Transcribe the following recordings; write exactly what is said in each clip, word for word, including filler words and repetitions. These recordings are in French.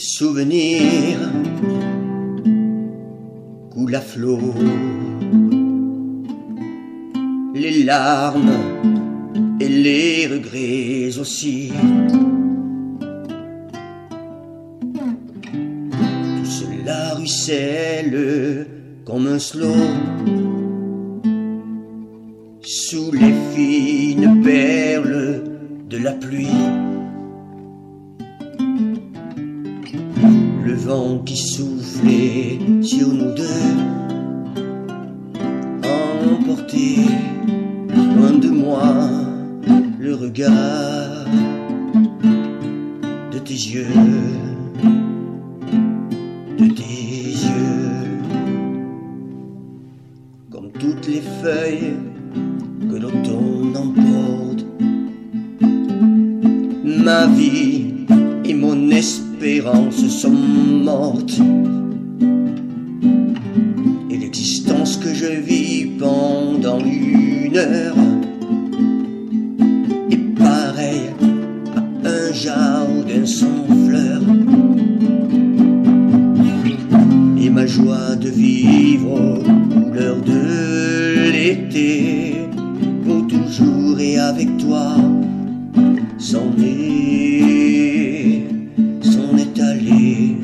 souvenirs coulent à flot, les larmes et les regrets aussi. Tout cela ruisselle comme un slow sous les fines perles de la pluie. Le vent qui soufflait sur nous deux, emporté loin de moi le regard de tes yeux, de tes yeux. Comme toutes les feuilles que l'automne emporte, ma vie et mon espérance sont mortes, et l'existence que je vis pendant une heure est pareille à un jardin sans fleurs. Et ma joie de vivre aux couleurs de l'été pour toujours et avec toi s'en est, s'en est allé.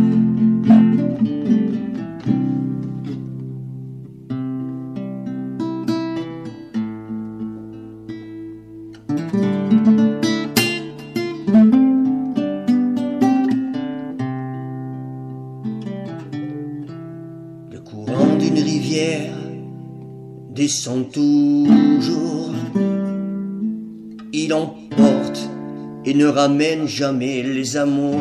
Le courant d'une rivière descend toujours, il emporte et ne ramène jamais les amours.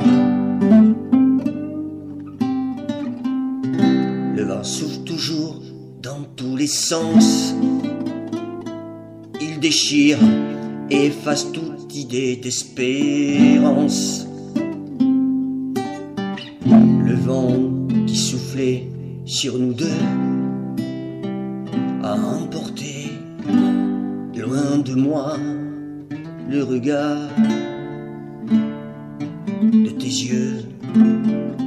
Le vent souffle toujours dans tous les sens, il déchire et efface toute idée d'espérance. Le vent qui soufflait sur nous deux a emporté loin de moi le regard de tes yeux.